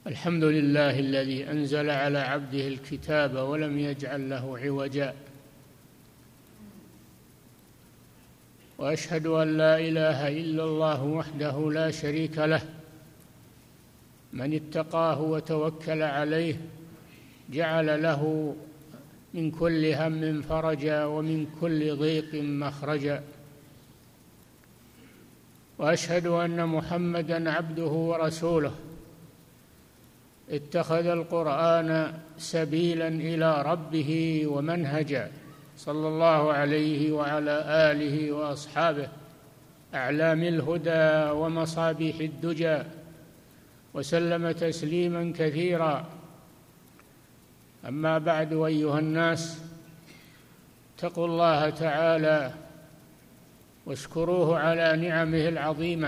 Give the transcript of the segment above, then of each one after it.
الحمد لله الذي أنزل على عبده الكتاب ولم يجعل له عوجا، وأشهد أن لا إله إلا الله وحده لا شريك له، من اتقاه وتوكل عليه جعل له من كل هم فرجا ومن كل ضيق مخرجا. وأشهد أن محمدًا عبده ورسوله اتخذ القرآن سبيلا إلى ربه ومنهجا، صلى الله عليه وعلى آله وأصحابه أعلام الهدى ومصابيح الدجى، وسلم تسليما كثيرا. أما بعد، أيها الناس، اتقوا الله تعالى واشكروه على نعمه العظيمة،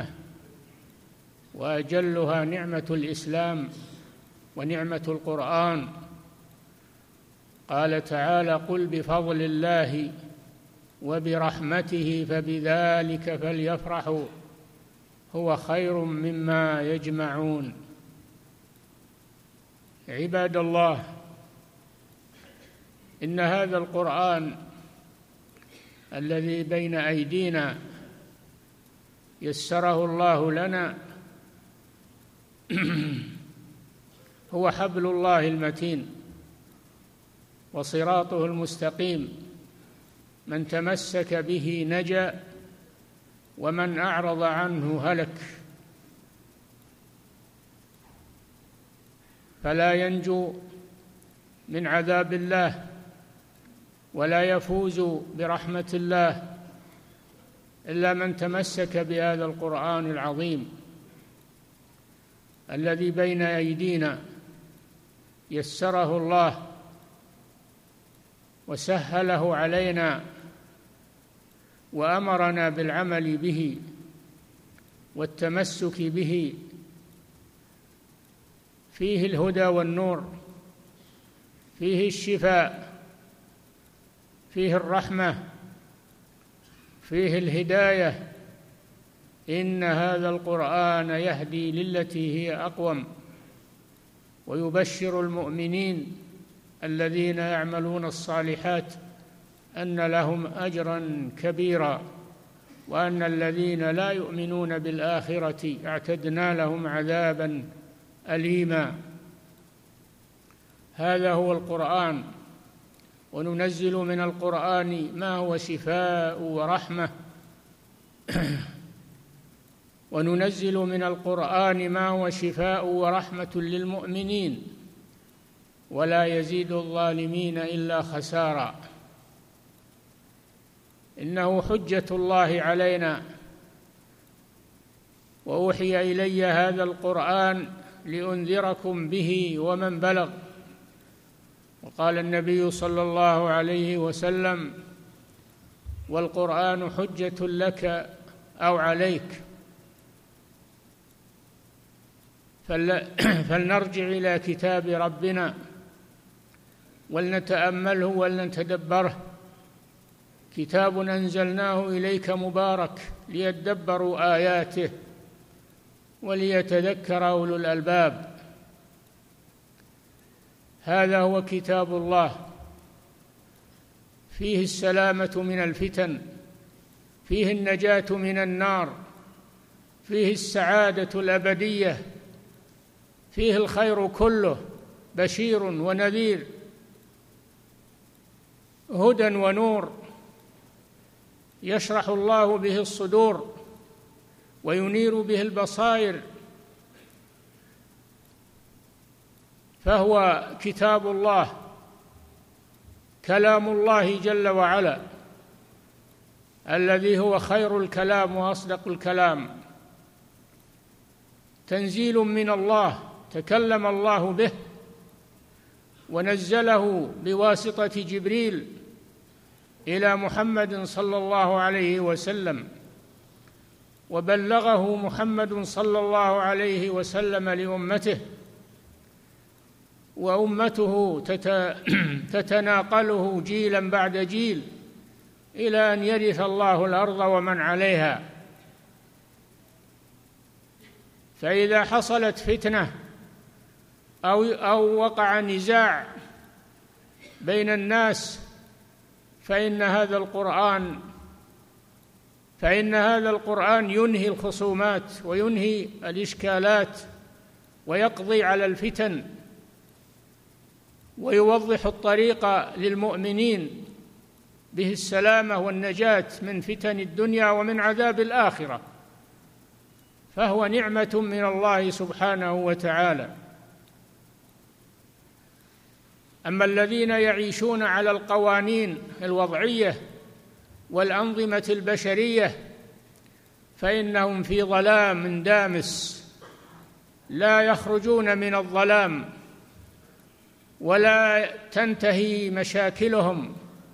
وأجلها نعمة الإسلام ونعمة القرآن. قال تعالى: قل بفضل الله وبرحمته فبذلك فليفرحوا هو خير مما يجمعون. عباد الله، إن هذا القرآن الذي بين أيدينا يسره الله لنا هو حبل الله المتين وصراطه المستقيم، من تمسك به نجا ومن أعرض عنه هلك، فلا ينجو من عذاب الله ولا يفوز برحمة الله إلا من تمسك بهذا القرآن العظيم الذي بين أيدينا، يسره الله وسهله علينا وأمرنا بالعمل به والتمسك به. فيه الهدى والنور، فيه الشفاء، فيه الرحمة، فيه الهداية. إن هذا القرآن يهدي للتي هي أقوم، ويبشر المؤمنين الذين يعملون الصالحات أن لهم أجرا كبيرا، وأن الذين لا يؤمنون بالآخرة اعتدنا لهم عذابا أليما. هذا هو القرآن، وننزل من القرآن ما هو شفاء ورحمة وننزل من القرآن ما هو شفاء ورحمة للمؤمنين، ولا يزيد الظالمين إلا خسارا. إنه حجة الله علينا، وأوحي إلي هذا القرآن لأنذركم به ومن بلغ. وقال النبي صلى الله عليه وسلم: والقرآن حجة لك أو عليك. فلنرجع إلى كتاب ربنا ولنتأمله ولنتدبره. كتاب أنزلناه إليك مبارك ليدبروا آياته وليتذكر أولو الألباب. هذا هو كتاب الله، فيه السلامة من الفتن، فيه النجاة من النار، فيه السعادة الأبدية، فيه الخير كله، بشير ونذير، هدى ونور، يشرح الله به الصدور وينير به البصائر. فهو كتاب الله، كلام الله جل وعلا، الذي هو خير الكلام وأصدق الكلام، تنزيل من الله تكلم الله به ونزله بواسطة جبريل إلى محمد صلى الله عليه وسلم، وبلغه محمد صلى الله عليه وسلم لأمته، وأمته تتناقله جيلا بعد جيل إلى أن يرث الله الأرض ومن عليها. فإذا حصلت فتنة أو وقع نزاع بين الناس فإن هذا القرآن ينهي الخصومات وينهي الإشكالات ويقضي على الفتن ويوضح الطريق للمؤمنين به السلامة والنجاة من فتن الدنيا ومن عذاب الآخرة، فهو نعمة من الله سبحانه وتعالى. أما الذين يعيشون على القوانين الوضعية والأنظمة البشرية فإنهم في ظلام دامس لا يخرجون من الظلام ولا تنتهي مشاكلهم.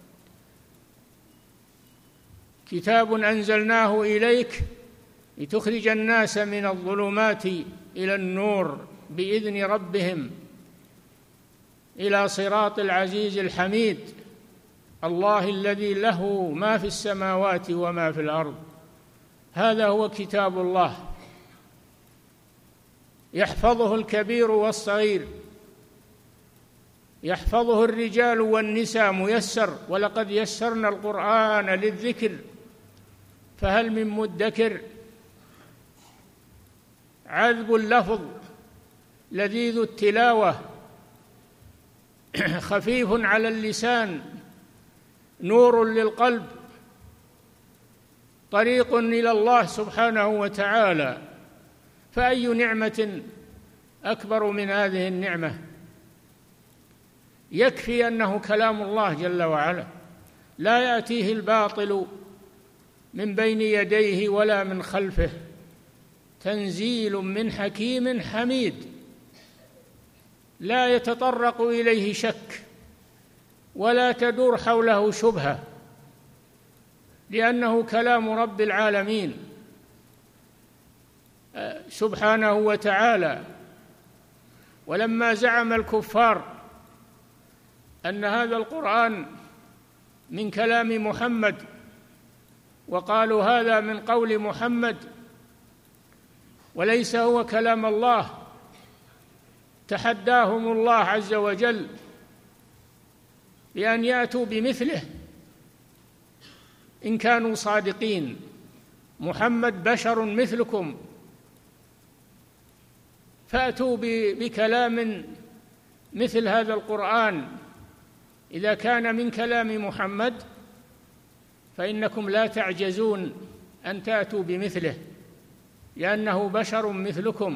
كتاب أنزلناه إليك لتخرج الناس من الظلمات إلى النور بإذن ربهم إلى صراط العزيز الحميد، الله الذي له ما في السماوات وما في الأرض. هذا هو كتاب الله، يحفظه الكبير والصغير، يحفظه الرجال والنساء ميسر، ولقد يسرنا القرآن للذكر فهل من مدكر. عذب اللفظ لذيذ التلاوة خفيف على اللسان نور للقلب طريق إلى الله سبحانه وتعالى. فأي نعمة أكبر من هذه النعمة؟ يكفي أنه كلام الله جل وعلا لا يأتيه الباطل من بين يديه ولا من خلفه، تنزيل من حكيم حميد لا يتطرق إليه شك ولا تدور حوله شبهة، لأنه كلام رب العالمين سبحانه وتعالى. ولما زعم الكفار أن هذا القرآن من كلام محمد وقالوا هذا من قول محمد وليس هو كلام الله، تحداهم الله عز وجل بأن يأتوا بمثله إن كانوا صادقين. محمد بشر مثلكم، فأتوا بكلام مثل هذا القرآن إذا كان من كلام محمد، فإنكم لا تعجزون أن تأتوا بمثله لأنه بشر مثلكم.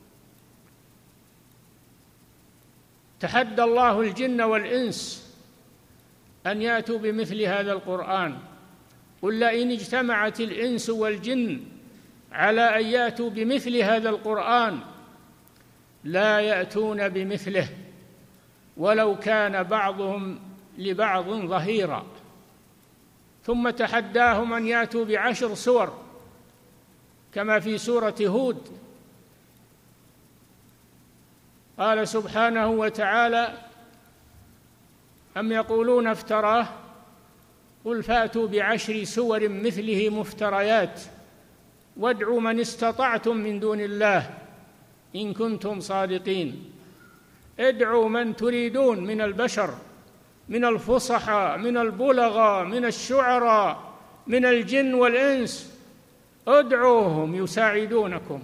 تحدى الله الجن والإنس أن يأتوا بمثل هذا القرآن. قل لئن اجتمعت الإنس والجن على أن يأتوا بمثل هذا القرآن لا يأتون بمثله ولو كان بعضهم لبعض ظهيرا. ثم تحداهم أن يأتوا ب10 سور كما في سورة هود. قال سبحانه وتعالى أم يقولون افتراه قل فأتوا ب10 سور مثله مفتريات وادعوا من استطعتم من دون الله إن كنتم صادقين. ادعوا من تريدون من البشر، من الفصحاء، من البلغاء، من الشعراء، من الجن والإنس، ادعوهم يساعدونكم.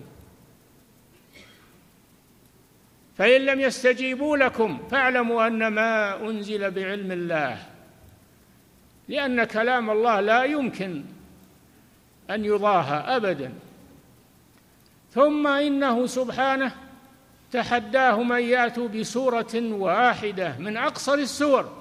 فإن لم يستجيبوا لكم فاعلموا أنما أنزل بعلم الله، لأن كلام الله لا يمكن أن يضاهى أبدا. ثم إنه سبحانه تحداهم أن يأتوا بسورة واحدة من أقصر السور،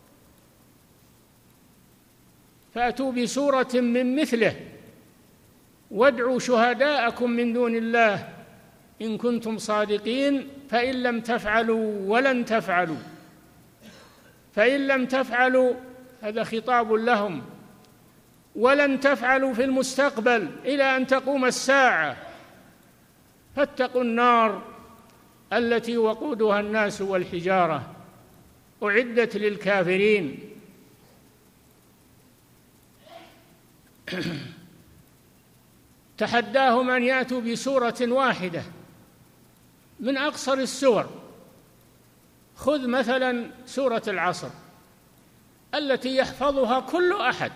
فأتوا بسورة من مثله وادعوا شهداءكم من دون الله إن كنتم صادقين فإن لم تفعلوا ولن تفعلوا. فإن لم تفعلوا هذا خطاب لهم، ولن تفعلوا في المستقبل إلى أن تقوم الساعة، فاتقوا النار التي وقودها الناس والحجارة أعدت للكافرين. تحداهم أن يأتوا بسورة واحدة من أقصر السور خذ مثلا سورة العصر التي يحفظها كل أحد،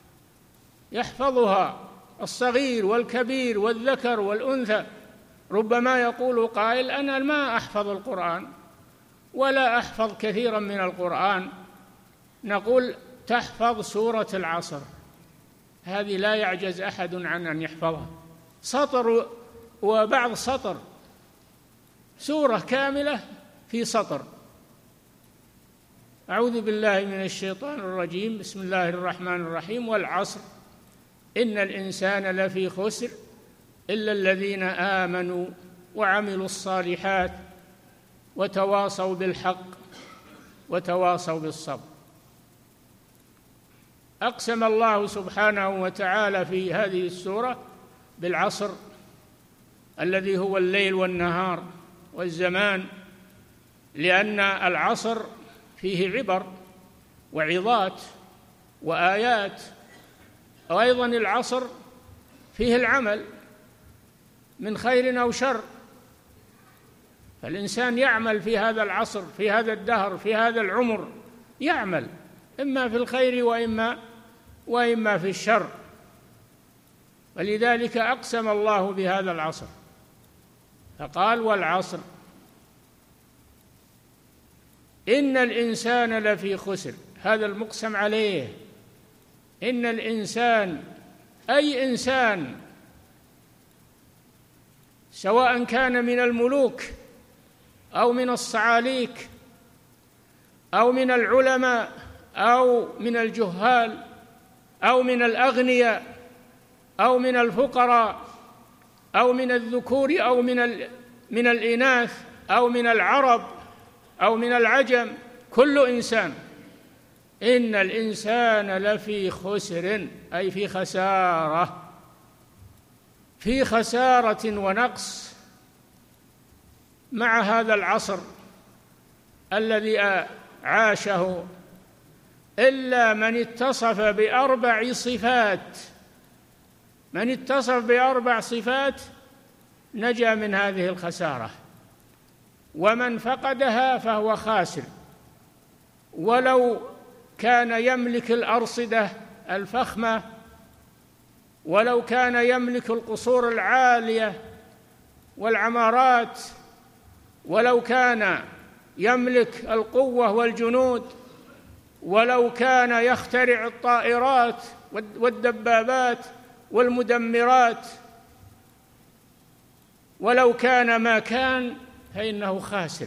يحفظها الصغير والكبير والذكر والأنثى. ربما يقول قائل: أنا ما أحفظ القرآن ولا أحفظ كثيرا من القرآن. نقول: تحفظ سورة العصر، هذه لا يعجز أحد عن أن يحفظها، سطر وبعض سطر، سورة كاملة في سطر. أعوذ بالله من الشيطان الرجيم، بسم الله الرحمن الرحيم: والعصر إن الإنسان لفي خسر إلا الذين آمنوا وعملوا الصالحات وتواصوا بالحق وتواصوا بالصبر. أقسم الله سبحانه وتعالى في هذه السورة بالعصر الذي هو الليل والنهار والزمان، لأن العصر فيه عبر وعظات وآيات، وأيضا العصر فيه العمل من خير أو شر، فالإنسان يعمل في هذا العصر، في هذا الدهر، في هذا العمر، يعمل إما في الخير وإما في الشر. ولذلك أقسم الله بهذا العصر فقال: والعصر إن الإنسان لفي خسر. هذا المقسم عليه، إن الإنسان أي إنسان، سواء كان من الملوك أو من الصعاليك أو من العلماء أو من الجهال أو من الأغنياء أو من الفقراء أو من الذكور أو من الإناث أو من العرب أو من العجم، كل إنسان، إن الإنسان لفي خسر، أي في خسارة، في خسارة ونقص مع هذا العصر الذي عاشه، إلا من اتصف بأربع صفات. من اتصف بأربع صفات نجا من هذه الخسارة، ومن فقدها فهو خاسر، ولو كان يملك الأرصدة الفخمة، ولو كان يملك القصور العالية والعمارات، ولو كان يملك القوة والجنود، ولو كان يخترع الطائرات والدبابات والمدمرات، ولو كان ما كان، فإنه خاسر،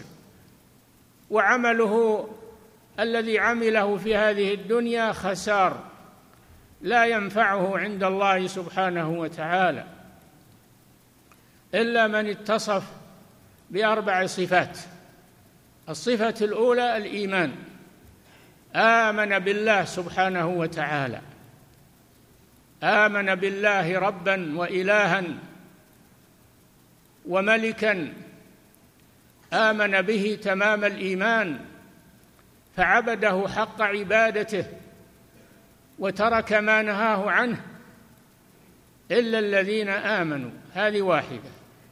وعمله الذي عمله في هذه الدنيا خسار لا ينفعه عند الله سبحانه وتعالى، إلا من اتصف بأربع صفات. الصفة الأولى الإيمان، آمن بالله سبحانه وتعالى، آمن بالله ربا وإلها وملكا، آمن به تمام الإيمان فعبده حق عبادته وترك ما نهاه عنه، إلا الذين آمنوا. هذه واحدة.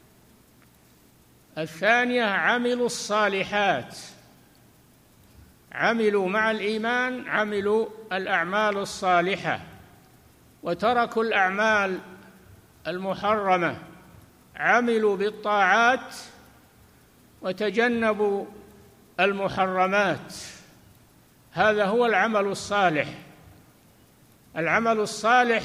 الثانية عملوا الصالحات، عملوا مع الإيمان، عملوا الأعمال الصالحة وتركوا الأعمال المحرمة، عملوا بالطاعات وتجنبوا المحرمات. هذا هو العمل الصالح. العمل الصالح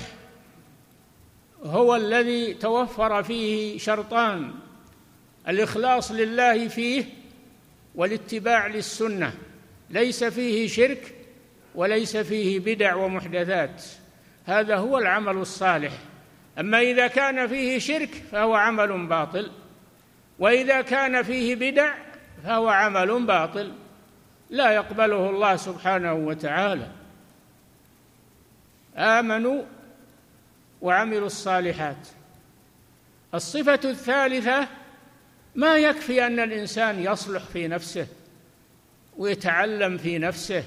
هو الذي توفر فيه شرطان: الإخلاص لله فيه والاتباع للسنة، ليس فيه شرك وليس فيه بدع ومحدثات. هذا هو العمل الصالح. أما إذا كان فيه شرك فهو عمل باطل، وإذا كان فيه بدع فهو عمل باطل لا يقبله الله سبحانه وتعالى. آمنوا وعملوا الصالحات. الصفة الثالثة: ما يكفي أن الإنسان يصلح في نفسه ويتعلم في نفسه،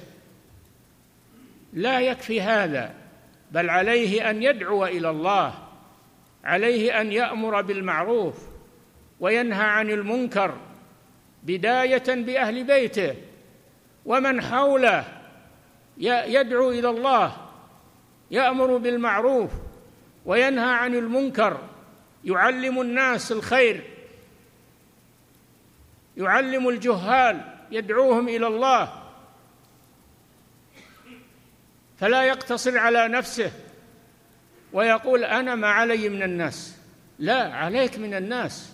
لا يكفي هذا، بل عليه أن يدعو إلى الله، عليه أن يأمر بالمعروف وينهى عن المنكر بداية بأهل بيته ومن حوله، يدعو إلى الله، يأمر بالمعروف وينهى عن المنكر، يعلم الناس الخير، يعلم الجهال، يدعوهم إلى الله، فلا يقتصر على نفسه ويقول أنا ما علي من الناس. لا، عليك من الناس،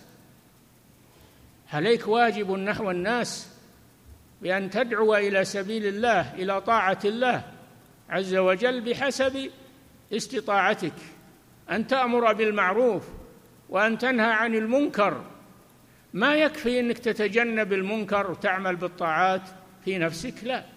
عليك واجب نحو الناس بأن تدعو إلى سبيل الله، إلى طاعة الله عز وجل بحسب استطاعتك، أن تأمر بالمعروف وأن تنهى عن المنكر. ما يكفي أنك تتجنب المنكر وتعمل بالطاعات في نفسك،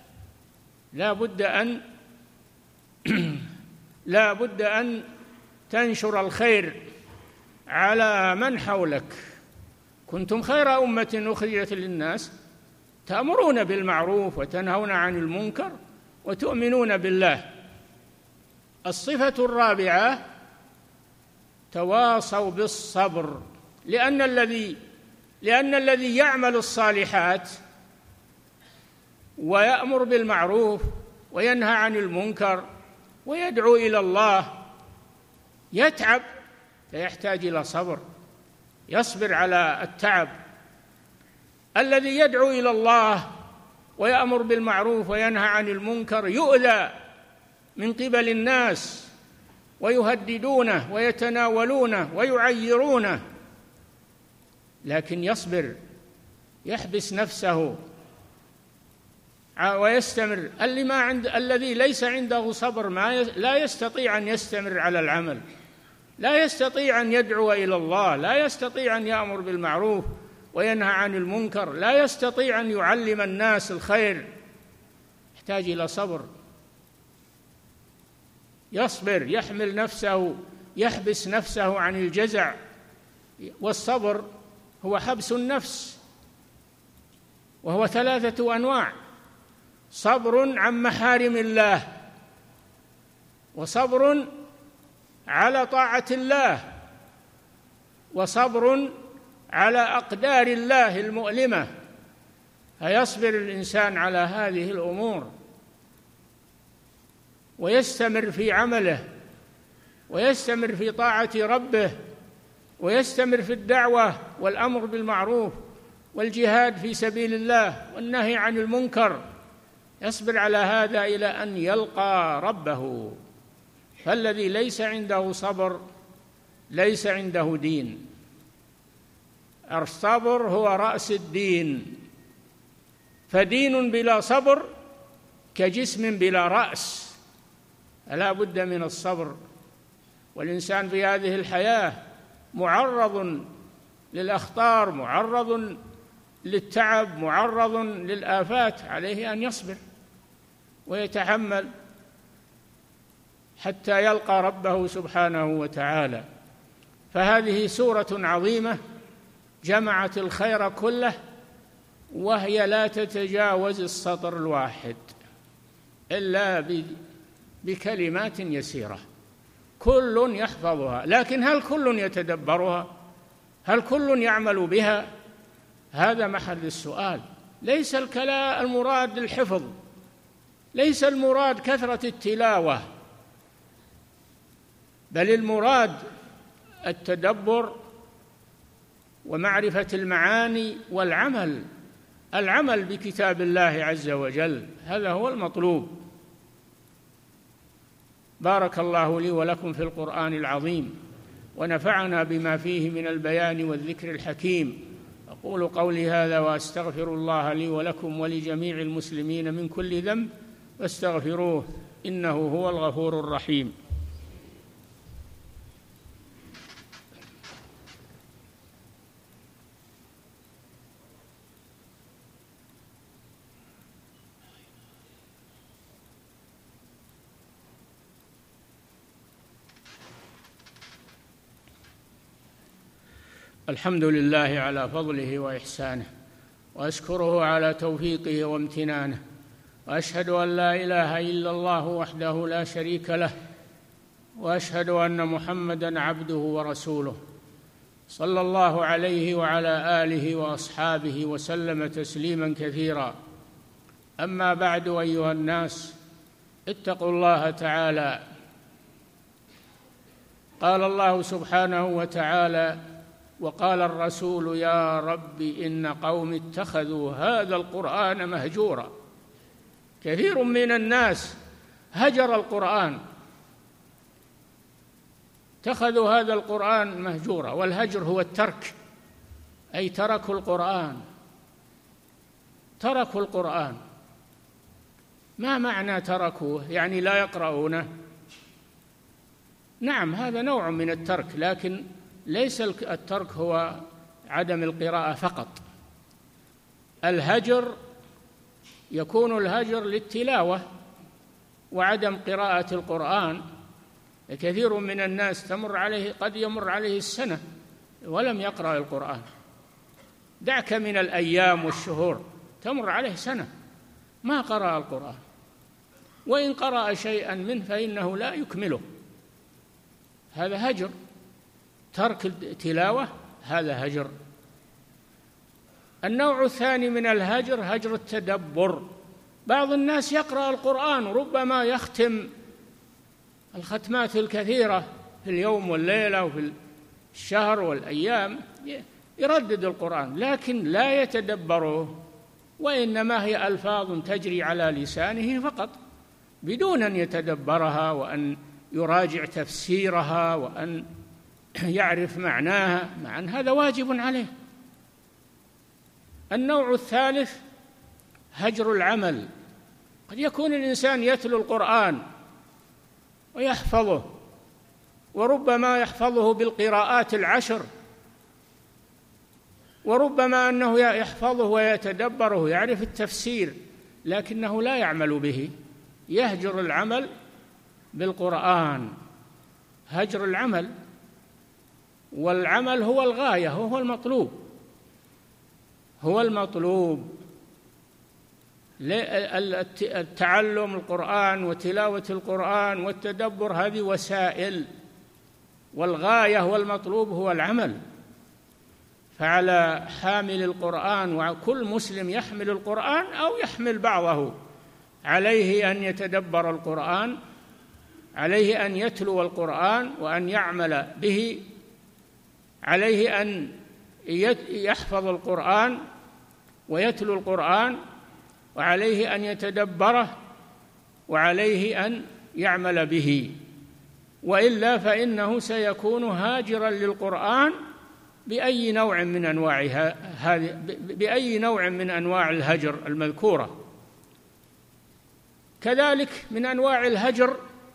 لا بد أن تنشر الخير على من حولك. كنتم خير أمة أخرجت للناس تأمرون بالمعروف وتنهون عن المنكر وتؤمنون بالله. الصفة الرابعة تواصوا بالصبر، لأن الذي يعمل الصالحات ويأمر بالمعروف وينهى عن المنكر ويدعو إلى الله يتعب، فيحتاج إلى صبر، يصبر على التعب. الذي يدعو إلى الله ويأمر بالمعروف وينهى عن المنكر يؤذى من قبل الناس ويهددونه ويتناولونه ويعيرونه، لكن يصبر، يحبس نفسه ويستمر. الذي ليس عنده صبر لا يستطيع أن يستمر على العمل، لا يستطيع أن يدعو إلى الله، لا يستطيع أن يأمر بالمعروف وينهى عن المنكر، لا يستطيع أن يعلم الناس الخير، يحتاج إلى صبر، يصبر، يحمل نفسه، يحبس نفسه عن الجزع. والصبر هو حبس النفس، وهو 3 أنواع: صبر عن محارم الله، وصبر على طاعة الله، وصبر على أقدار الله المؤلمة. فيصبر الإنسان على هذه الأمور ويستمر في عمله ويستمر في طاعة ربه ويستمر في الدعوة والأمر بالمعروف والجهاد في سبيل الله والنهي عن المنكر، يصبر على هذا إلى أن يلقى ربه. فالذي ليس عنده صبر ليس عنده دين. الصبر هو رأس الدين، فدين بلا صبر كجسم بلا رأس. لا بد من الصبر، والإنسان في هذه الحياة معرض للأخطار، معرض للتعب، معرض للآفات، عليه أن يصبر ويتحمل حتى يلقى ربه سبحانه وتعالى. فهذه سورة عظيمة جمعت الخير كله، وهي لا تتجاوز السطر الواحد إلا بكلمات يسيرة، كل يحفظها. لكن هل كل يتدبرها؟ هل كل يعمل بها؟ هذا محل السؤال. ليس المراد الحفظ، ليس المراد كثرة التلاوة، بل المراد التدبر ومعرفة المعاني والعمل، العمل بكتاب الله عز وجل، هذا هو المطلوب. بارك الله لي ولكم في القرآن العظيم، ونفعنا بما فيه من البيان والذكر الحكيم. أقول قولي هذا وأستغفر الله لي ولكم ولجميع المسلمين من كل ذنب، فاستغفروه إنه هو الغفور الرحيم. الحمد لله على فضله وإحسانه، وأشكره على توفيقه وامتنانه، وأشهد أن لا إله إلا الله وحده لا شريك له، وأشهد أن محمدًا عبده ورسوله. صلى الله عليه وعلى آله وأصحابه وسلم تسليما كثيرا. أما بعد، أيها الناس، اتقوا الله تعالى. قال الله سبحانه وتعالى: وقال الرسول يا رب إن قوم اتخذوا هذا القرآن مهجورا. كثير من الناس هجر القرآن، اتخذوا هذا القرآن مهجورا. والهجر هو الترك، أي تركوا القرآن. تركوا القرآن. ما معنى تركوه؟ يعني لا يقرؤونه. نعم، هذا نوع من الترك، لكن ليس الترك هو عدم القراءة فقط. الهجر يكون الهجر للتلاوة وعدم قراءة القرآن. كثير من الناس قد يمر عليه السنة ولم يقرأ القرآن. دعك من الأيام والشهور، تمر عليه سنة ما قرأ القرآن، وإن قرأ شيئا منه فإنه لا يكمله. هذا هجر. ترك التلاوة هذا هجر. النوع الثاني من الهجر هجر التدبر. بعض الناس يقرأ القرآن، ربما يختم الختمات الكثيرة في اليوم والليلة وفي الشهر والأيام، يردد القرآن، لكن لا يتدبره، وإنما هي ألفاظ تجري على لسانه فقط، بدون أن يتدبرها وأن يراجع تفسيرها وأن يعرف معناها، مع أن هذا واجب عليه. النوع الثالث هجر العمل. قد يكون الإنسان يتلو القرآن ويحفظه، وربما يحفظه بالقراءات 10، وربما أنه يحفظه ويتدبره، يعرف التفسير، لكنه لا يعمل به. يهجر العمل بالقرآن. هجر العمل، والعمل هو الغاية، هو المطلوب، هو المطلوب. التعلم القرآن وتلاوة القرآن والتدبر هذه وسائل، والغاية والمطلوب هو العمل. فعلى حامل القرآن وكل مسلم يحمل القرآن أو يحمل بعضه، عليه أن يتدبر القرآن، عليه أن يتلو القرآن وأن يعمل به، عليه أن يحفظ القرآن ويتلو القرآن، وعليه أن يتدبره، وعليه أن يعمل به، وإلا فإنه سيكون هاجرا للقرآن بأي نوع من أنواعها، بأي نوع من أنواع الهجر المذكورة. كذلك من أنواع الهجر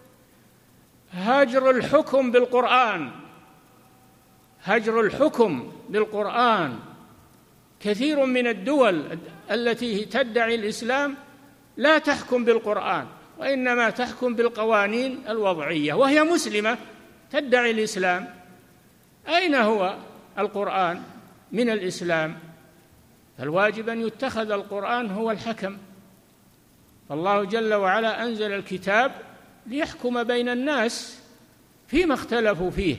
هجر الحكم بالقرآن. هجر الحكم بالقرآن. كثير من الدول التي تدعي الإسلام لا تحكم بالقرآن، وإنما تحكم بالقوانين الوضعية، وهي مسلمة تدعي الإسلام. أين هو القرآن من الإسلام؟ فالواجب أن يتخذ القرآن هو الحكم. فالله جل وعلا أنزل الكتاب ليحكم بين الناس فيما اختلفوا فيه،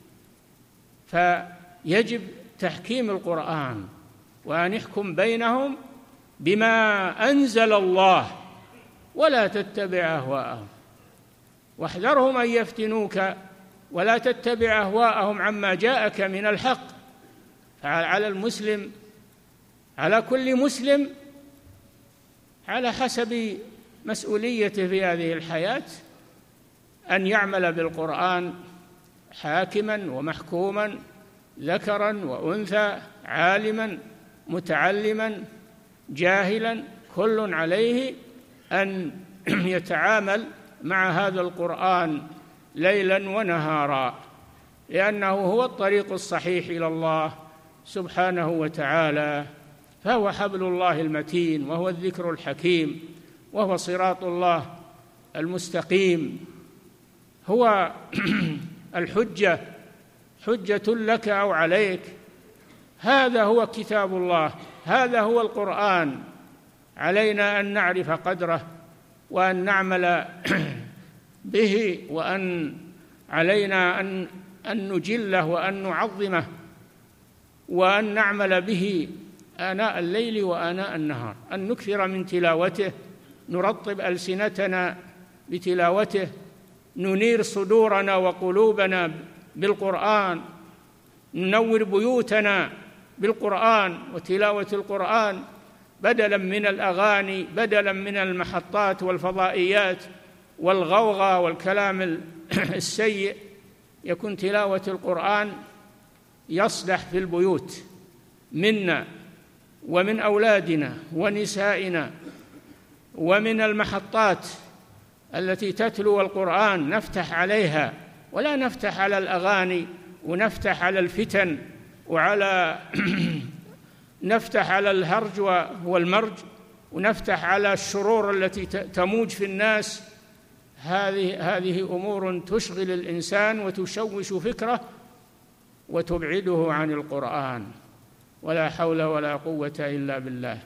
فيجب تحكيم القرآن وأن يحكم بينهم بما أنزل الله، ولا تتبع أهواءهم، واحذرهم أن يفتنوك ولا تتبع أهواءهم عما جاءك من الحق. فعلى المسلم، على كل مسلم، على حسب مسؤوليته في هذه الحياة، أن يعمل بالقرآن حاكما ومحكوما، ذكرا وأنثى، عالما متعلما جاهلا، كل عليه أن يتعامل مع هذا القرآن ليلا ونهارا، لأنه هو الطريق الصحيح إلى الله سبحانه وتعالى. فهو حبل الله المتين، وهو الذكر الحكيم، وهو صراط الله المستقيم. هو الحجة، حجة لك أو عليك. هذا هو كتاب الله، هذا هو القرآن. علينا أن نعرف قدره وأن نعمل به، وأن علينا أن نجله وأن نعظمه وأن نعمل به آناء الليل وآناء النهار، أن نكثر من تلاوته، نرطب ألسنتنا بتلاوته، ننير صدورنا وقلوبنا بالقرآن، ننور بيوتنا بالقرآن وتلاوة القرآن، بدلا من الأغاني، بدلا من المحطات والفضائيات والغوغاء والكلام السيء. يكون تلاوة القرآن يصلح في البيوت منا ومن أولادنا ونسائنا، ومن المحطات التي تتلو القرآن نفتح عليها، ولا نفتح على الأغاني، ونفتح على الفتن، وعلى نفتح على الهرج والمرج، ونفتح على الشرور التي تموج في الناس. هذه أمور تشغل الإنسان وتشوش فكره وتبعده عن القرآن، ولا حول ولا قوة إلا بالله.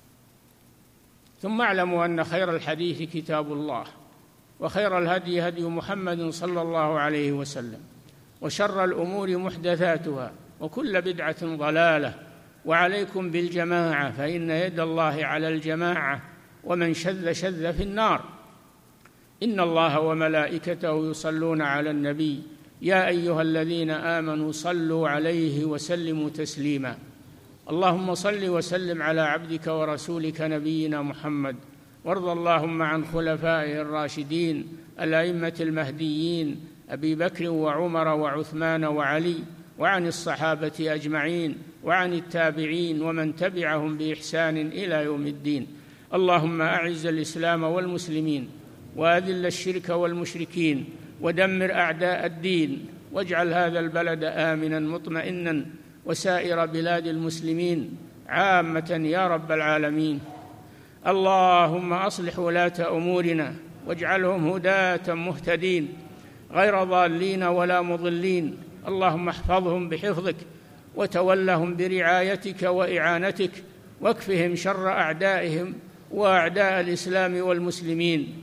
ثم اعلموا أن خير الحديث كتاب الله، وخير الهدي هدي محمد صلى الله عليه وسلم، وشر الأمور محدثاتها، وكل بدعة ضلالة، وعليكم بالجماعة فإن يد الله على الجماعة، ومن شذ شذ في النار. إن الله وملائكته يصلون على النبي يا أيها الذين آمنوا صلوا عليه وسلموا تسليما. اللهم صل وسلم على عبدك ورسولك نبينا محمد، وارض اللهم عن خلفائه الراشدين الأئمة المهديين أبي بكر وعمر وعثمان وعلي، وعن الصحابة أجمعين، وعن التابعين ومن تبعهم بإحسان إلى يوم الدين. اللهم أعز الإسلام والمسلمين، وأذل الشرك والمشركين، ودمر أعداء الدين، واجعل هذا البلد آمنا مطمئنا، وسائر بلاد المسلمين عامة يا رب العالمين. اللهم أصلح ولاة أمورنا، واجعلهم هداة مهتدين غير ضالين ولا مضلين. اللهم احفظهم بحفظك، وتولهم برعايتك وإعانتك، واكفهم شر أعدائهم وأعداء الإسلام والمسلمين.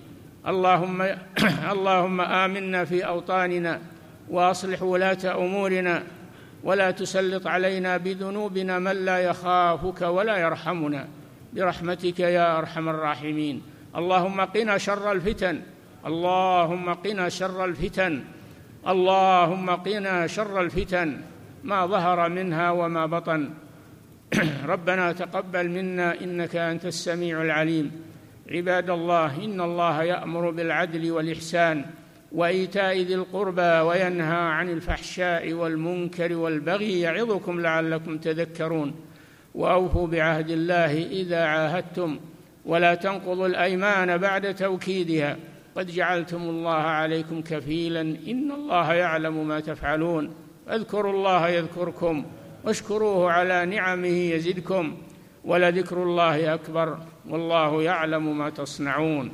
اللهم آمنا في أوطاننا، وأصلح ولاة أمورنا، ولا تسلط علينا بذنوبنا من لا يخافك ولا يرحمنا، برحمتك يا أرحم الراحمين. اللهم قنا شر الفتن، اللهم قنا شر الفتن، اللهم قنا شر الفتن ما ظهر منها وما بطن. ربنا تقبل منا إنك أنت السميع العليم. عباد الله، إن الله يأمر بالعدل والإحسان وإيتاء ذي القربى، وينهى عن الفحشاء والمنكر والبغي، يعظكم لعلكم تذكرون. وأوفوا بعهد الله إذا عاهدتم، ولا تنقضوا الأيمان بعد توكيدها، قد جعلتم الله عليكم كفيلا، إن الله يعلم ما تفعلون. اذكروا الله يذكركم، واشكروه على نعمه يزدكم، ولذكر الله أكبر، والله يعلم ما تصنعون.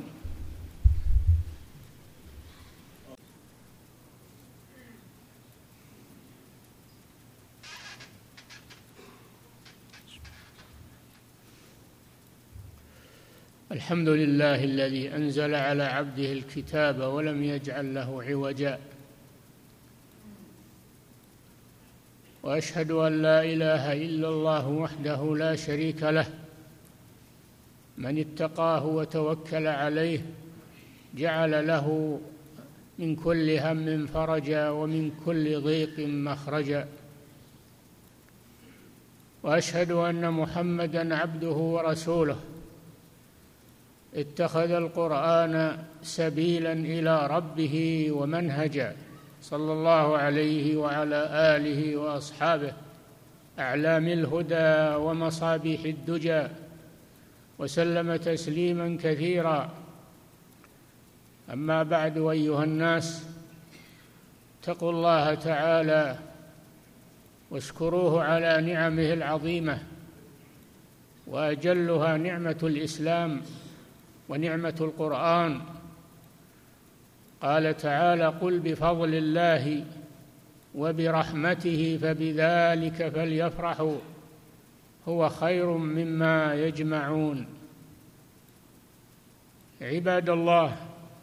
الحمد لله الذي أنزل على عبده الكتاب ولم يجعل له عوجا، وأشهد أن لا إله إلا الله وحده لا شريك له، من اتقاه وتوكل عليه جعل له من كل هم فرجا، ومن كل ضيق مخرجا. وأشهد أن محمدًا عبده ورسوله، اتخذ القرآن سبيلا إلى ربه ومنهجا، صلى الله عليه وعلى آله وأصحابه أعلام الهدى ومصابيح الدجى، وسلم تسليما كثيرا. أما بعد، أيها الناس، اتقوا الله تعالى واشكروه على نعمه العظيمة، وأجلها نعمة الإسلام ونعمة القرآن. قال تعالى: قل بفضل الله وبرحمته فبذلك فليفرحوا هو خير مما يجمعون. عباد الله،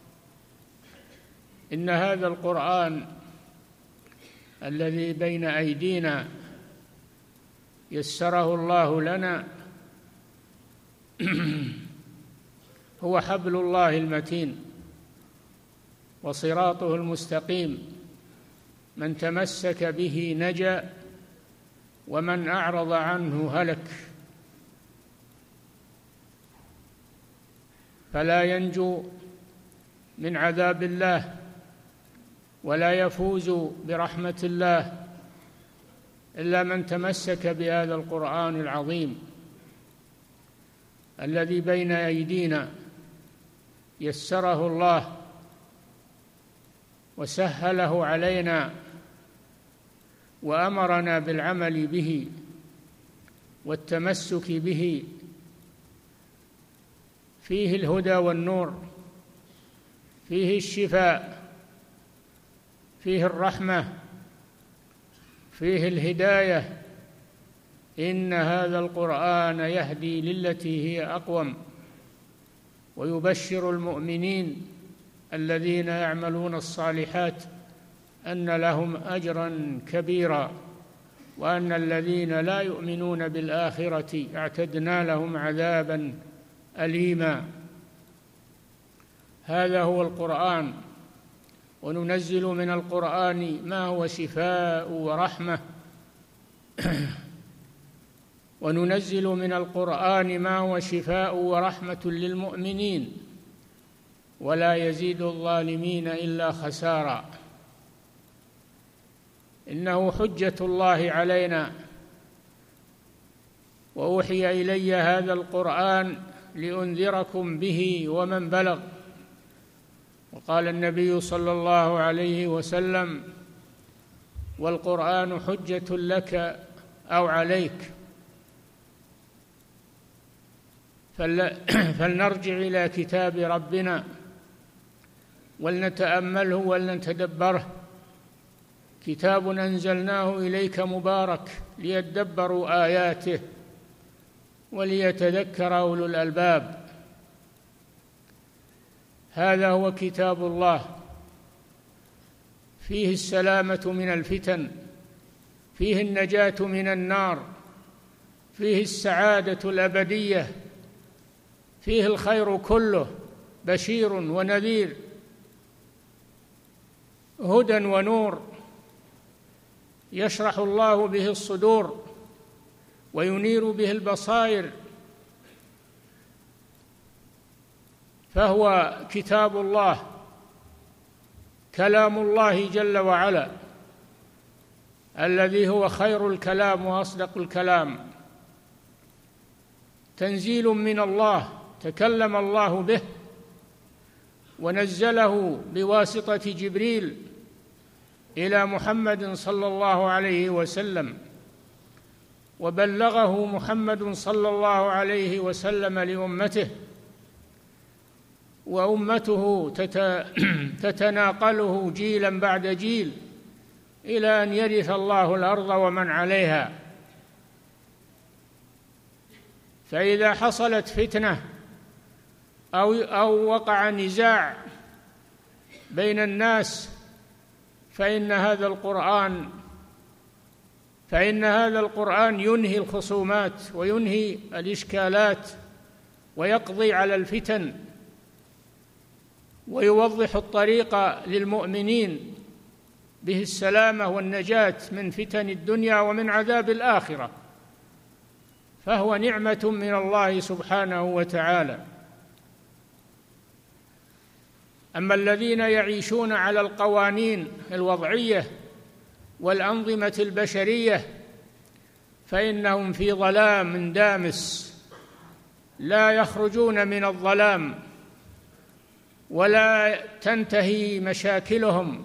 إن هذا القرآن الذي بين أيدينا يسره الله لنا هو حبل الله المتين وصراطه المستقيم، من تمسك به نجا ومن أعرض عنه هلك. فلا ينجو من عذاب الله ولا يفوز برحمة الله إلا من تمسك بهذا القرآن العظيم الذي بين أيدينا، يسره الله وسهله علينا وأمرنا بالعمل به والتمسك به. فيه الهدى والنور، فيه الشفاء، فيه الرحمة، فيه الهداية. إن هذا القرآن يهدي للتي هي أقوم ويبشر المؤمنين الذين يعملون الصالحات أن لهم أجرا كبيرا، وأن الذين لا يؤمنون بالآخرة اعتدنا لهم عذابا أليما. هذا هو القرآن، وننزل من القرآن ما هو شفاء ورحمة وننزل من القرآن ما هو شفاء ورحمة للمؤمنين، ولا يزيد الظالمين إلا خسارا. إنه حجة الله علينا، وأوحي إلي هذا القرآن لأنذركم به ومن بلغ. وقال النبي صلى الله عليه وسلم: والقرآن حجة لك أو عليك. فلنرجع إلى كتاب ربنا ولنتأمله ولنتدبره. كتاب أنزلناه إليك مبارك ليدبروا آياته وليتذكر أولو الألباب. هذا هو كتاب الله، فيه السلامة من الفتن، فيه النجاة من النار، فيه السعادة الأبدية، فيه الخير كله، بشير ونذير، هدى ونور، يشرح الله به الصدور وينير به البصائر. فهو كتاب الله، كلام الله جل وعلا، الذي هو خير الكلام وأصدق الكلام، تنزيل من الله تكلم الله به ونزله بواسطة جبريل إلى محمد صلى الله عليه وسلم، وبلغه محمد صلى الله عليه وسلم لأمته، وأمته تتناقله جيلا بعد جيل إلى أن يرث الله الأرض ومن عليها. فإذا حصلت فتنة أو وقع نزاع بين الناس فإن هذا القرآن ينهي الخصومات وينهي الإشكالات ويقضي على الفتن ويوضح الطريق للمؤمنين به السلامة والنجاة من فتن الدنيا ومن عذاب الآخرة. فهو نعمة من الله سبحانه وتعالى. أما الذين يعيشون على القوانين الوضعية والأنظمة البشرية فإنهم في ظلام دامس، لا يخرجون من الظلام ولا تنتهي مشاكلهم.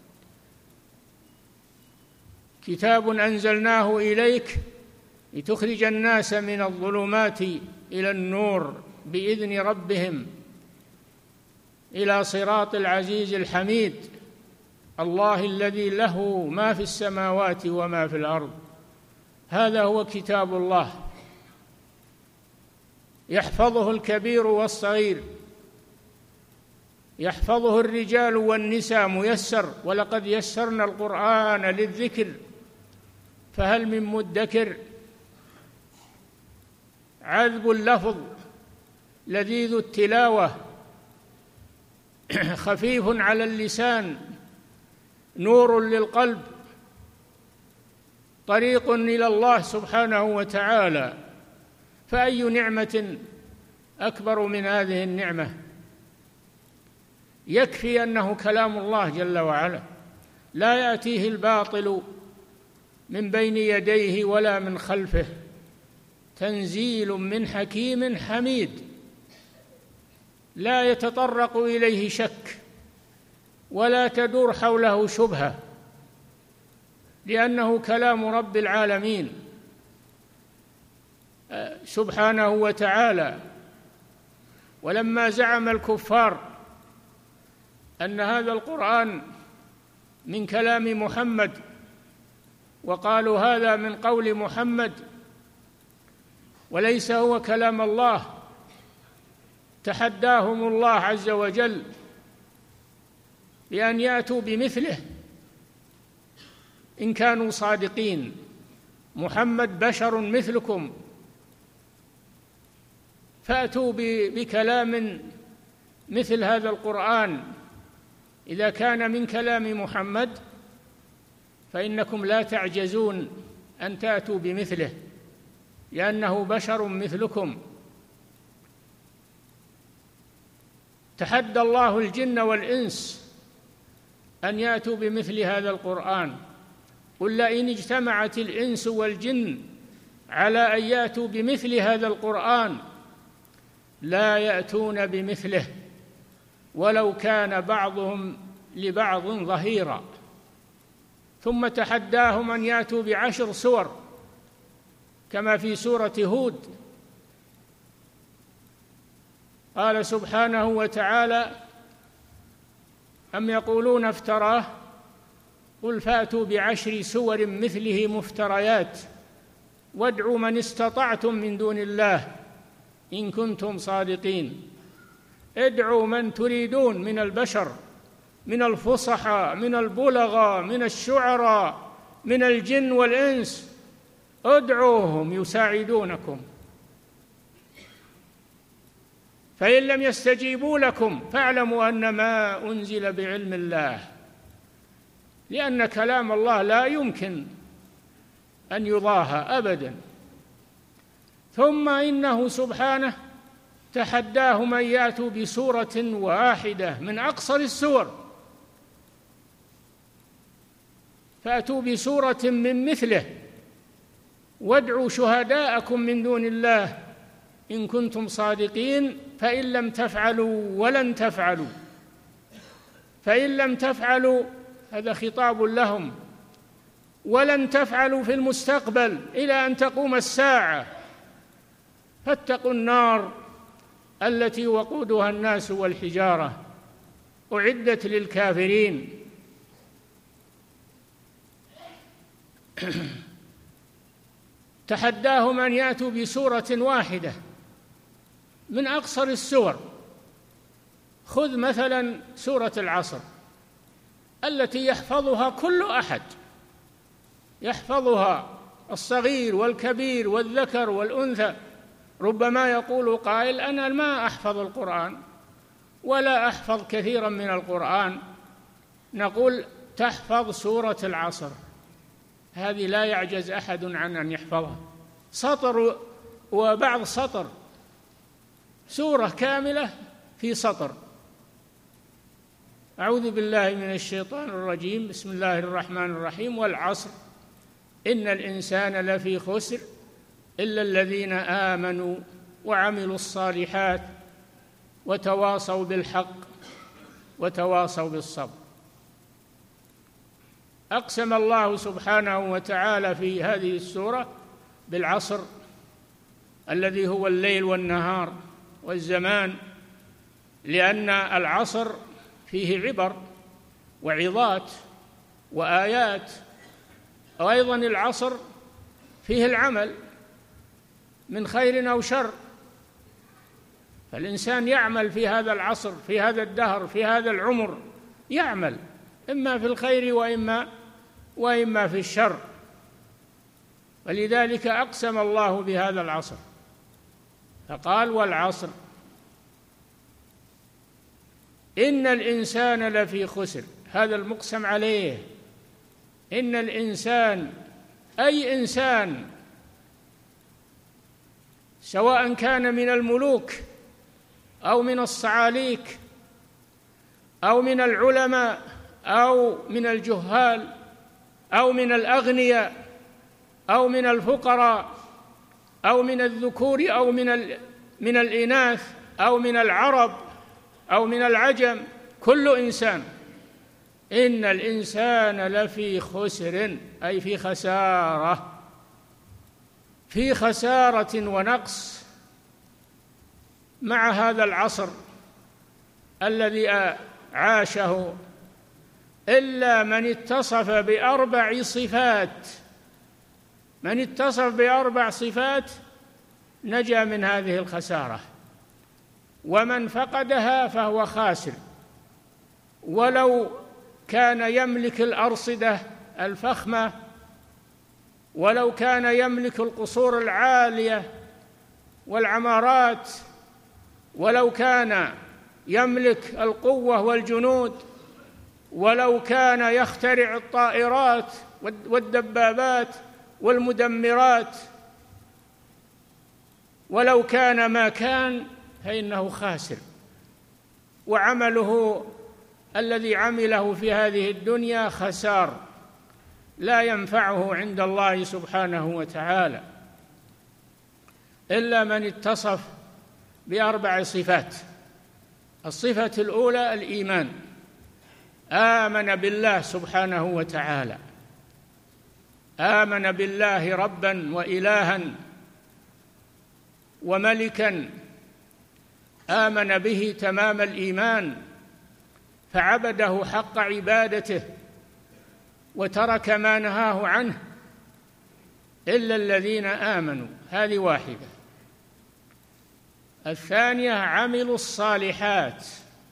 كتاب أنزلناه إليك لتخرج الناس من الظلمات إلى النور بإذن ربهم إلى صراط العزيز الحميد، الله الذي له ما في السماوات وما في الأرض. هذا هو كتاب الله، يحفظه الكبير والصغير، يحفظه الرجال والنساء ميسر. ولقد يسرنا القرآن للذكر فهل من مدكر. عذب اللفظ لذيذ التلاوة خفيف على اللسان نور للقلب طريق إلى الله سبحانه وتعالى. فأي نعمة أكبر من هذه النعمة؟ يكفي أنه كلام الله جل وعلا، لا يأتيه الباطل من بين يديه ولا من خلفه، تنزيل من حكيم حميد، لا يتطرق إليه شك ولا تدور حوله شبهة، لأنه كلام رب العالمين سبحانه وتعالى. ولما زعم الكفار أن هذا القرآن من كلام محمد وقالوا هذا من قول محمد وليس هو كلام الله، تحداهم الله عز وجل بأن يأتوا بمثله إن كانوا صادقين. محمد بشر مثلكم، فأتوا بكلام مثل هذا القرآن. إذا كان من كلام محمد فإنكم لا تعجزون أن تأتوا بمثله، لأنه بشر مثلكم. تحدى الله الجن والإنس أن يأتوا بمثل هذا القرآن. قل لئن اجتمعت الإنس والجن على أن يأتوا بمثل هذا القرآن لا يأتون بمثله ولو كان بعضهم لبعض ظهيرا. ثم تحداهم أن يأتوا ب10 سور كما في سورة هود. قال سبحانه وتعالى: أم يقولون افتراه قل فأتوا ب10 سور مثله مفتريات وادعوا من استطعتم من دون الله إن كنتم صادقين. ادعوا من تريدون من البشر، من الفصحاء، من البلغاء، من الشعراء، من الجن والإنس، ادعوهم يساعدونكم. فإن لم يستجيبوا لكم فاعلموا أنما أنزل بعلم الله، لأن كلام الله لا يمكن أن يضاهى أبدا. ثم إنه سبحانه تحداهم أن يأتوا بسورة واحدة من أقصر السور، فأتوا بسورة من مثله وادعوا شهداءكم من دون الله إن كنتم صادقين فإن لم تفعلوا ولن تفعلوا. فإن لم تفعلوا هذا خطاب لهم، ولن تفعلوا في المستقبل إلى أن تقوم الساعة، فاتقوا النار التي وقودها الناس والحجارة أعدت للكافرين. تحداهم أن يأتوا بسورة واحدة من أقصر السور. خذ مثلا سورة العصر التي يحفظها كل أحد، يحفظها الصغير والكبير والذكر والأنثى. ربما يقول قائل: أنا ما أحفظ القرآن ولا أحفظ كثيرا من القرآن. نقول: تحفظ سورة العصر، هذه لا يعجز أحد عن أن يحفظها، سطر وبعض سطر، سورة كاملة في سطر. أعوذ بالله من الشيطان الرجيم. بسم الله الرحمن الرحيم. والعصر إن الإنسان لفي خسر إلا الذين آمنوا وعملوا الصالحات وتواصوا بالحق وتواصوا بالصبر. أقسم الله سبحانه وتعالى في هذه السورة بالعصر الذي هو الليل والنهار والزمان، لأن العصر فيه عبر وعظات وآيات، وأيضا العصر فيه العمل من خير أو شر، فالإنسان يعمل في هذا العصر، في هذا الدهر، في هذا العمر، يعمل إما في الخير وإما في الشر. ولذلك أقسم الله بهذا العصر. فقال والعصر إن الإنسان لفي خسر، هذا المقسم عليه. إن الإنسان أي إنسان، سواء كان من الملوك أو من الصعاليك أو من العلماء أو من الجهال أو من الأغنياء أو من الفقراء أو من الذكور أو من الإناث أو من العرب أو من العجم، كل إنسان. إن الإنسان لفي خسر أي في خسارة، في خسارة ونقص. مع هذا العصر الذي عاشه إلا من اتصف بأربع صفات. من اتصف بأربع صفات نجا من هذه الخسارة، ومن فقدها فهو خاسر. ولو كان يملك الأرصدة الفخمة، ولو كان يملك القصور العالية والعمارات، ولو كان يملك القوة والجنود، ولو كان يخترع الطائرات والدبابات والمدمرات، ولو كان ما كان، فإنه خاسر. وعمله الذي عمله في هذه الدنيا خسار، لا ينفعه عند الله سبحانه وتعالى. إلا من اتصف بأربع صفات. الصفة الأولى الإيمان، آمن بالله سبحانه وتعالى، آمن بالله ربا وإلها وملكا، آمن به تمام الإيمان فعبده حق عبادته وترك ما نهاه عنه إلا الذين آمنوا. هذه واحدة. الثانية عملوا الصالحات،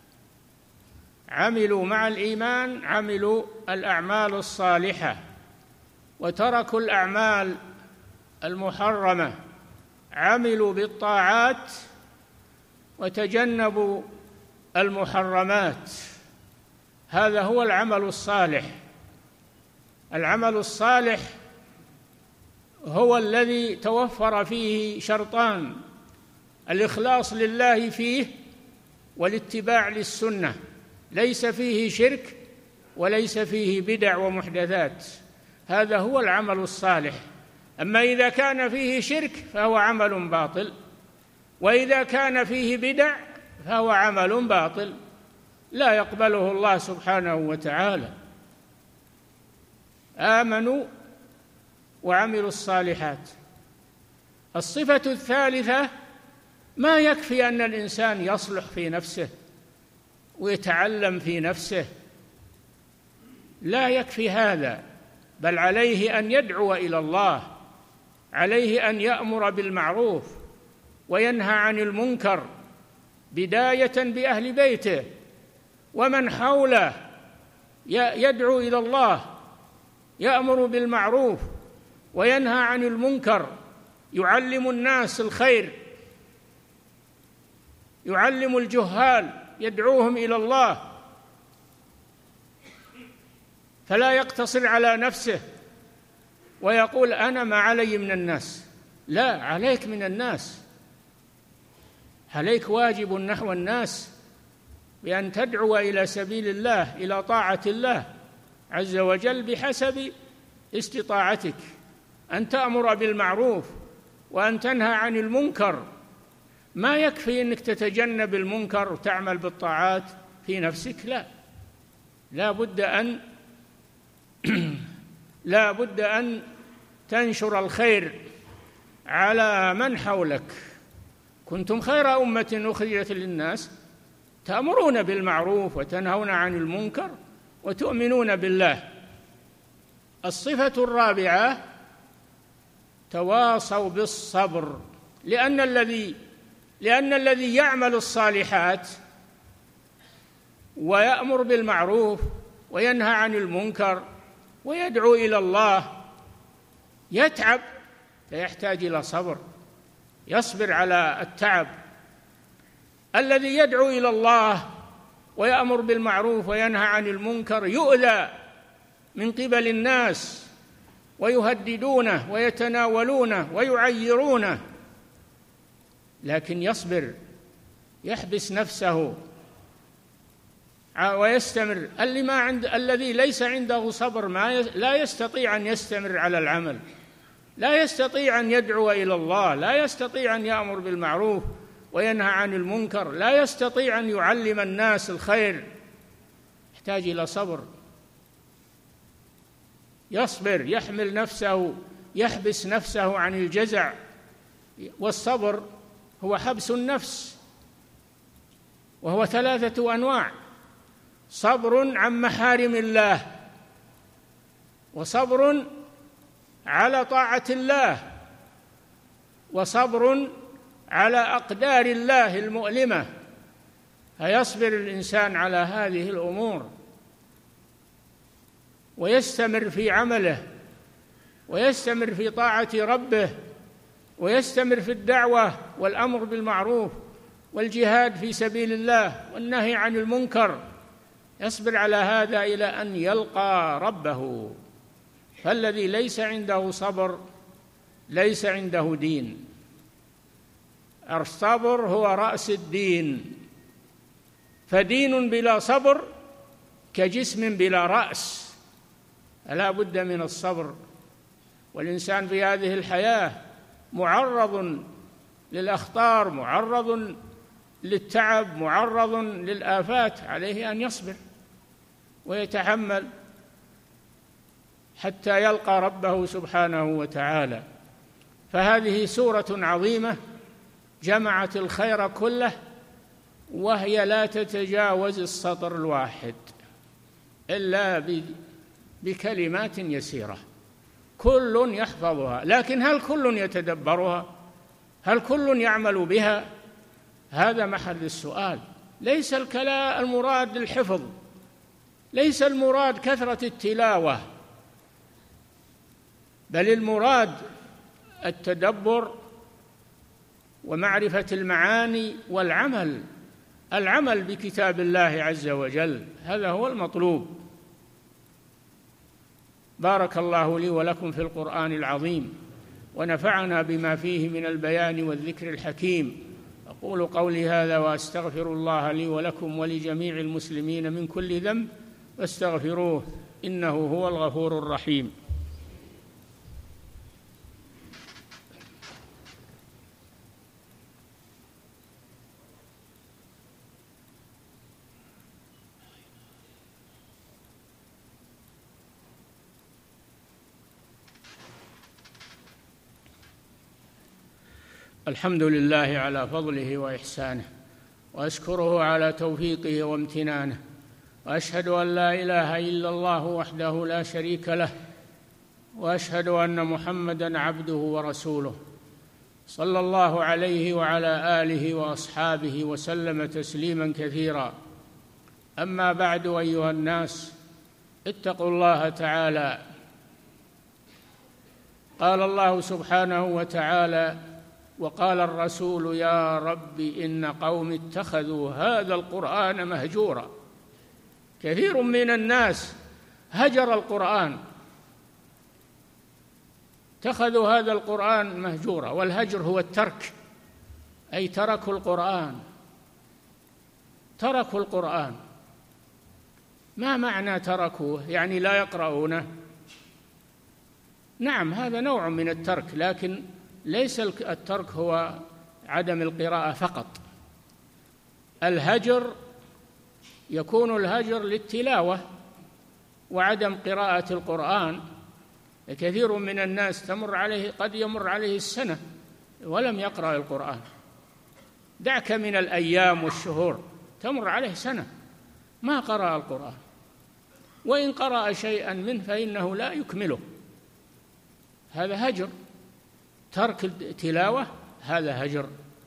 عملوا مع الإيمان، عملوا الأعمال الصالحة وتركوا الأعمال المحرمة، عملوا بالطاعات وتجنبوا المحرمات. هذا هو العمل الصالح. العمل الصالح هو الذي توفر فيه شرطان: الإخلاص لله فيه والاتباع للسنة، ليس فيه شرك وليس فيه بدع ومحدثات. هذا هو العمل الصالح. أما إذا كان فيه شرك فهو عمل باطل، وإذا كان فيه بدع فهو عمل باطل لا يقبله الله سبحانه وتعالى. آمنوا وعملوا الصالحات. الصفة الثالثة: ما يكفي أن الإنسان يصلح في نفسه ويتعلم في نفسه، لا يكفي هذا، بل عليه أن يدعو إلى الله، عليه أن يأمر بالمعروف وينهى عن المنكر، بداية بأهل بيته ومن حوله. يدعو إلى الله، يأمر بالمعروف وينهى عن المنكر، يعلم الناس الخير، يعلم الجهال، يدعوهم إلى الله، فلا يقتصر على نفسه ويقول أنا ما علي من الناس. لا، عليك من الناس، عليك واجب نحو الناس بأن تدعو إلى سبيل الله، إلى طاعة الله عز وجل بحسب استطاعتك، أن تأمر بالمعروف وأن تنهى عن المنكر. ما يكفي أنك تتجنب المنكر وتعمل بالطاعات في نفسك، لا بد أن تنشر الخير على من حولك. كنتم خير أمة أخرجت للناس تأمرون بالمعروف وتنهون عن المنكر وتؤمنون بالله. الصفة الرابعة: تواصوا بالصبر، لأن الذي يعمل الصالحات ويأمر بالمعروف وينهى عن المنكر ويدعو إلى الله يتعب، فيحتاج إلى صبر، يصبر على التعب. الذي يدعو إلى الله ويأمر بالمعروف وينهى عن المنكر يؤذى من قبل الناس ويهددونه ويتناولونه ويعيرونه، لكن يصبر، يحبس نفسه ويستمر. الذي ليس عنده صبر لا يستطيع أن يستمر على العمل، لا يستطيع أن يدعو إلى الله، لا يستطيع أن يأمر بالمعروف وينهى عن المنكر، لا يستطيع أن يعلم الناس الخير، يحتاج إلى صبر. يصبر، يحمل نفسه، يحبس نفسه عن الجزع. والصبر هو حبس النفس، وهو 3 أنواع: صبر عن محارم الله، وصبر على طاعة الله، وصبر على أقدار الله المؤلمة. فيصبر الإنسان على هذه الأمور ويستمر في عمله، ويستمر في طاعة ربه، ويستمر في الدعوة والأمر بالمعروف والجهاد في سبيل الله والنهي عن المنكر. يصبر على هذا إلى أن يلقى ربه. فالذي ليس عنده صبر ليس عنده دين. الصبر هو رأس الدين، فدين بلا صبر كجسم بلا رأس. لا بد من الصبر. والإنسان في هذه الحياة معرض للأخطار، معرض للتعب، معرض للآفات، عليه أن يصبر ويتحمل حتى يلقى ربه سبحانه وتعالى. فهذه سورة عظيمة جمعت الخير كله، وهي لا تتجاوز السطر الواحد إلا بكلمات يسيرة، كل يحفظها. لكن هل كل يتدبرها؟ هل كل يعمل بها؟ هذا محل السؤال. ليس الكلام المراد الحفظ، ليس المراد كثرة التلاوة، بل المراد التدبر ومعرفة المعاني والعمل، العمل بكتاب الله عز وجل، هذا هو المطلوب. بارك الله لي ولكم في القرآن العظيم، ونفعنا بما فيه من البيان والذكر الحكيم. أقول قولي هذا وأستغفر الله لي ولكم ولجميع المسلمين من كل ذنب، فاستغفروه إنه هو الغفور الرحيم. الحمد لله على فضله وإحسانه، وأشكره على توفيقه وامتنانه، وأشهد أن لا إله إلا الله وحده لا شريك له، وأشهد أن محمدًا عبده ورسوله، صلى الله عليه وعلى آله وأصحابه وسلم تسليمًا كثيرا. أما بعد، أيها الناس، اتقوا الله تعالى. قال الله سبحانه وتعالى: وقال الرسول يا رب إن قوم اتخذوا هذا القرآن مهجورا. كثير من الناس هجر القرآن، اتخذوا هذا القرآن مهجورا. والهجر هو الترك، أي تركوا القرآن، تركوا القرآن. ما معنى تركوه؟ يعني لا يقرؤونه. نعم، هذا نوع من الترك، لكن ليس الترك هو عدم القراءة فقط. الهجر يكون الهجر للتلاوة وعدم قراءة القرآن. كثير من الناس تمر عليه، قد يمر عليه السنة ولم يقرأ القرآن. دعك من الأيام والشهور، تمر عليه سنة ما قرأ القرآن، وإن قرأ شيئا منه فإنه لا يكمله. هذا هجر. ترك التلاوة هذا هجر.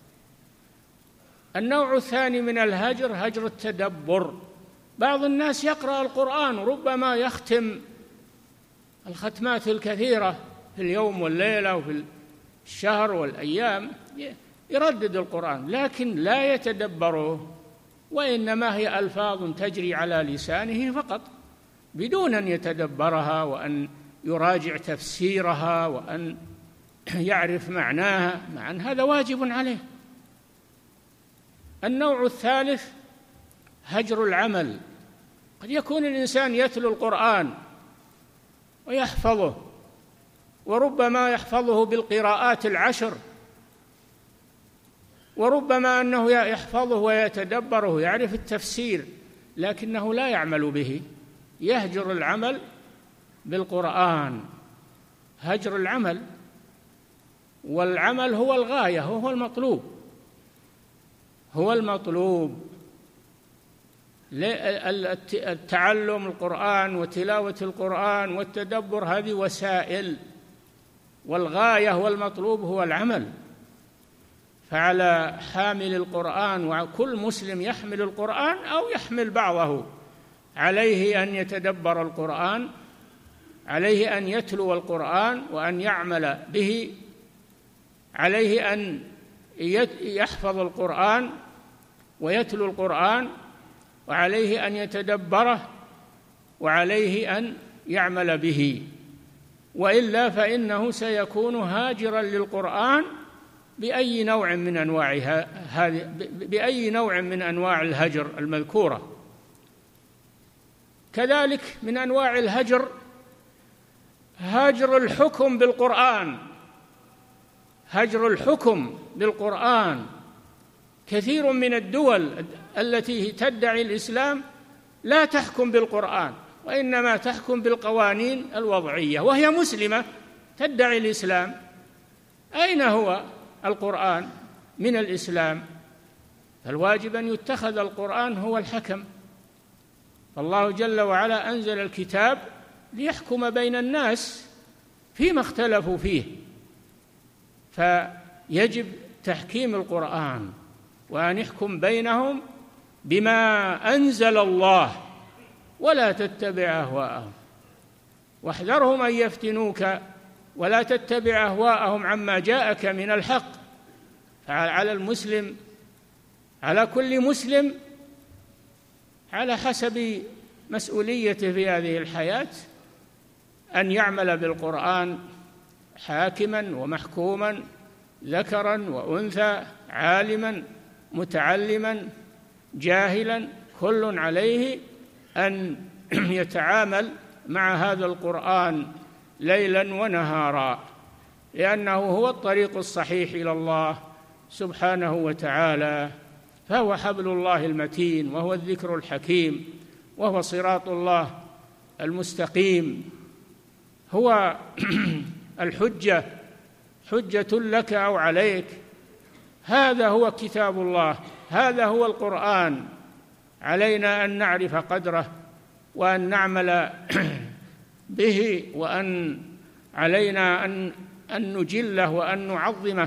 النوع الثاني من الهجر هجر التدبر. بعض الناس يقرأ القرآن، ربما يختم الختمات الكثيرة في اليوم والليلة الشهر والأيام يردد القرآن، لكن لا يتدبره، وإنما هي ألفاظ تجري على لسانه فقط بدون أن يتدبرها وأن يراجع تفسيرها وأن يعرف معناها، مع أن هذا واجب عليه. النوع الثالث هجر العمل. قد يكون الإنسان يتلو القرآن ويحفظه، وربما يحفظه بالقراءات 10، وربما أنه يحفظه ويتدبره يعرف التفسير، لكنه لا يعمل به، يهجر العمل بالقرآن. هجر العمل، والعمل هو الغاية، هو المطلوب، هو المطلوب. التعلم القرآن وتلاوة القرآن والتدبر هذه وسائل، والغاية والمطلوب هو العمل. فعلى حامل القرآن وكل مسلم يحمل القرآن أو يحمل بعضه عليه أن يتدبر القرآن، عليه أن يتلو القرآن وأن يعمل به، عليه أن يحفظ القرآن ويتلو القرآن، وعليه أن يتدبره، وعليه أن يعمل به، وإلا فإنه سيكون هاجرا للقرآن بأي نوع من أنواعها، بأي نوع من أنواع الهجر المذكورة. كذلك من أنواع الهجر هجر الحكم بالقرآن، هجر الحكم بالقرآن. كثير من الدول التي تدعي الإسلام لا تحكم بالقرآن، وإنما تحكم بالقوانين الوضعية، وهي مسلمة تدعي الإسلام. أين هو القرآن من الإسلام؟ فالواجب أن يتخذ القرآن هو الحكم. فالله جل وعلا أنزل الكتاب ليحكم بين الناس فيما اختلفوا فيه، فيجب تحكيم القرآن وأن يحكم بينهم بما أنزل الله، ولا تتبع أهواءهم، واحذرهم أن يفتنوك ولا تتبع أهواءهم عما جاءك من الحق. فعلى المسلم، على كل مسلم على حسب مسؤوليته في هذه الحياة أن يعمل بالقرآن حاكما ومحكوما، ذكرا وأنثى، عالما متعلما جاهلا، كل عليه أن يتعامل مع هذا القرآن ليلا ونهارا، لأنه هو الطريق الصحيح إلى الله سبحانه وتعالى. فهو حبل الله المتين، وهو الذكر الحكيم، وهو صراط الله المستقيم، هو الحجة، حجة لك أو عليك. هذا هو كتاب الله، هذا هو القرآن. علينا أن نعرف قدره وأن نعمل به، وأن علينا أن نجله وأن نعظمه،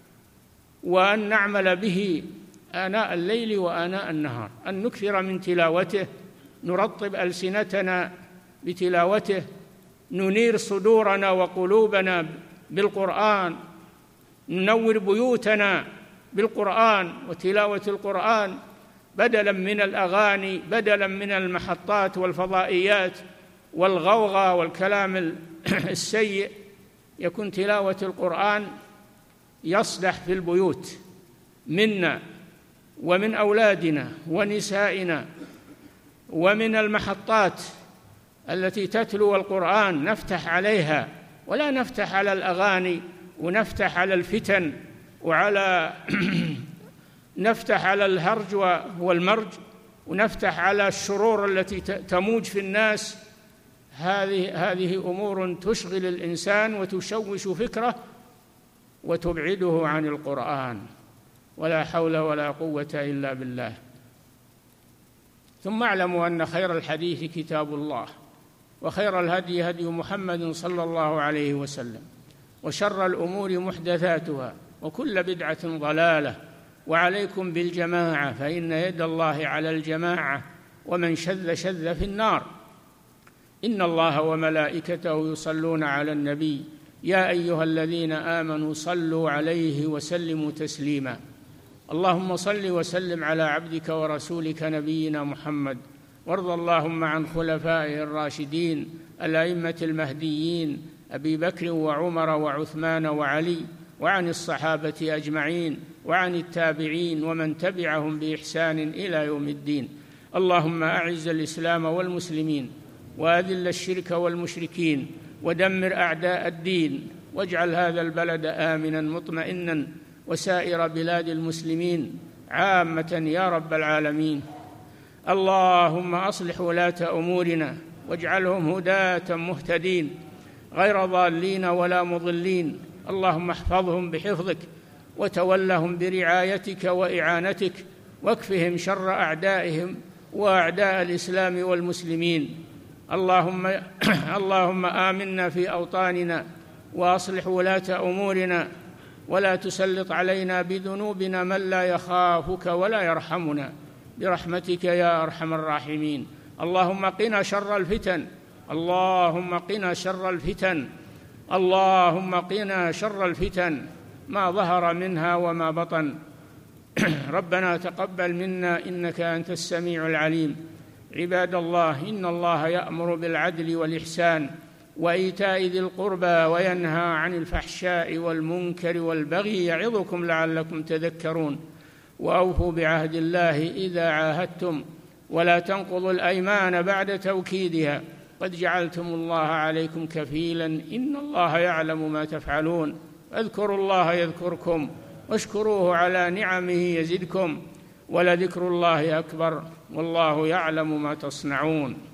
وأن نعمل به آناء الليل وآناء النهار، أن نكثر من تلاوته، نرطب ألسنتنا بتلاوته، ننير صدورنا وقلوبنا بالقرآن، ننور بيوتنا بالقرآن وتلاوة القرآن، بدلا من الأغاني، بدلا من المحطات والفضائيات والغوغاء والكلام السيء. يكون تلاوة القرآن يصلح في البيوت منا ومن أولادنا ونسائنا، ومن المحطات التي تتلو القرآن نفتح عليها، ولا نفتح على الأغاني، ونفتح على الفتن، وعلى نفتح على الهرج والمرج، ونفتح على الشرور التي تموج في الناس. هذه أمور تشغل الإنسان وتشوش فكره وتبعده عن القرآن، ولا حول ولا قوة إلا بالله. ثم اعلموا أن خير الحديث كتاب الله، وخير الهدي هدي محمد صلى الله عليه وسلم، وشر الأمور محدثاتها، وكل بدعة ضلالة، وعليكم بالجماعة، فإن يد الله على الجماعة، ومن شذ شذ في النار. إن الله وملائكته يصلون على النبي يا أيها الذين آمنوا صلوا عليه وسلموا تسليما. اللهم صل وسلم على عبدك ورسولك نبينا محمد، وارض اللهم عن خلفائه الراشدين الأئمة المهديين أبي بكر وعمر وعثمان وعلي، وعن الصحابة أجمعين، وعن التابعين ومن تبعهم بإحسان إلى يوم الدين. اللهم أعز الإسلام والمسلمين، وأذل الشرك والمشركين، ودمر أعداء الدين، واجعل هذا البلد آمنا مطمئنا، وسائر بلاد المسلمين عامة يا رب العالمين. اللهم أصلح ولاة أمورنا، واجعلهم هداة مهتدين غير ضالين ولا مضلين. اللهم احفظهم بحفظك، وتولهم برعايتك وإعانتك، واكفهم شر أعدائهم وأعداء الإسلام والمسلمين. اللهم آمنا في أوطاننا، وأصلح ولاة أمورنا، ولا تسلط علينا بذنوبنا من لا يخافك ولا يرحمنا، برحمتك يا أرحم الراحمين. اللهم قنا شر الفتن، اللهم قنا شر الفتن، اللهم قنا شر الفتن ما ظهر منها وما بطن. ربنا تقبل منا إنك أنت السميع العليم. عباد الله، إن الله يأمر بالعدل والإحسان وإيتاء ذي القربى، وينهى عن الفحشاء والمنكر والبغي، يعظكم لعلكم تذكرون. وأوفوا بعهد الله إذا عاهدتم، ولا تنقضوا الأيمان بعد توكيدها، قد جعلتم الله عليكم كفيلا، إن الله يعلم ما تفعلون. اذكروا الله يذكركم، واشكروه على نعمه يزدكم، ولذكر الله أكبر، والله يعلم ما تصنعون.